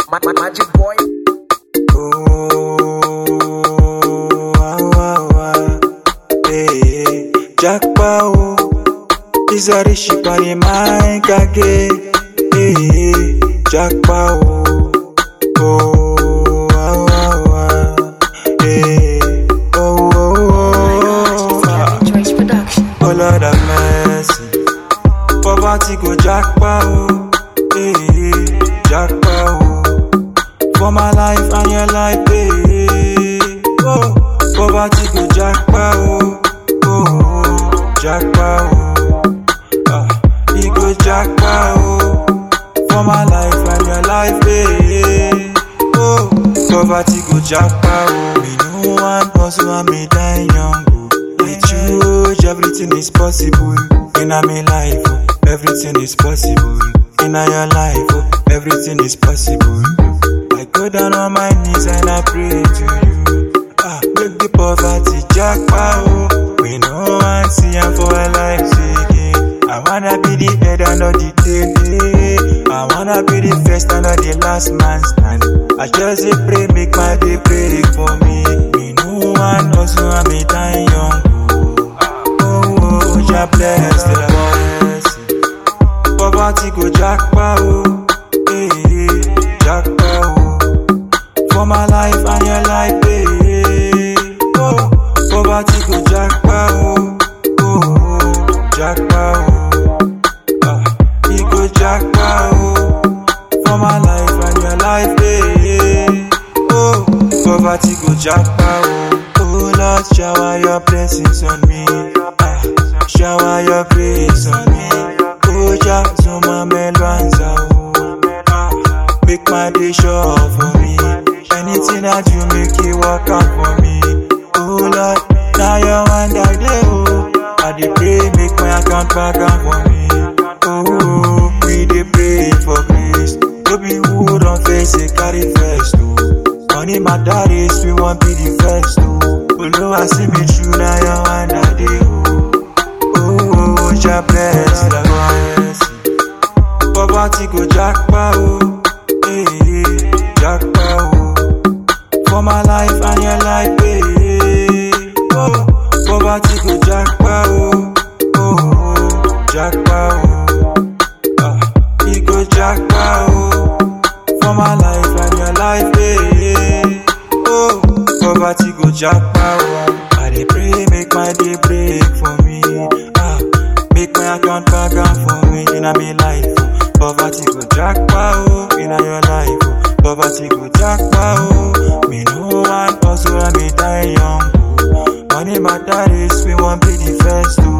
Magic boy. Hey, Jackpot, is a rich party man kage. Hey, Jackpot, hey, Choice Production. oh Lord have mercy. Poverty go jackpot, hey, jackpot. For my life and your life, hey, oh, poverty go jackpot, oh, jackpot, he go jackpot, for my life and your life, hey, oh, poverty go jackpot, me no one hustle and me die young, with you, everything is possible, in my life, everything is possible, in your life, everything is possible. I go down on my knees and I pray to you. Make the poverty jackpot. We no one see and for a life again. I wanna be the head and not the tail. I wanna be the first and not the last man stand. I just say pray, make my day pray for me. Me no one also and me die young. Oh, Jah bless the boys. Poverty go jackpot. Hey, jackpot. For my life and your life, hey, oh, poverty go jackpot, oh, jackpot, he go jackpot, for my life and your life, hey, oh, poverty go jackpot, oh Lord, shower your blessings on me, shower your grace on me, oh Jah, Zuma Melwanza, make my day sure for me. Anything that you make it work out for me. Oh Lord, now you one that day, oh. I dey pray, make my account back out for me. Oh, we dey pray for grace. No be who don't face it, carry first, oh. Money matter is, we won't be the first, oh. Although I see me through, now you one that day, oh. Oh, Jah bless the boys. Poverty go jackpot, oh. Hey, jackpot, oh. For my life and your life, hey, oh, poverty go jackpot, oh, jackpot, he go jackpot, for my life and your life, hey, oh, poverty go jackpot. I dey pray, make my day break for me, make my account back out for me in my life. Poverty go jackpot, in your life. Poverty go jackpot, me no one also and me die young. Money matter is, we won't be the first to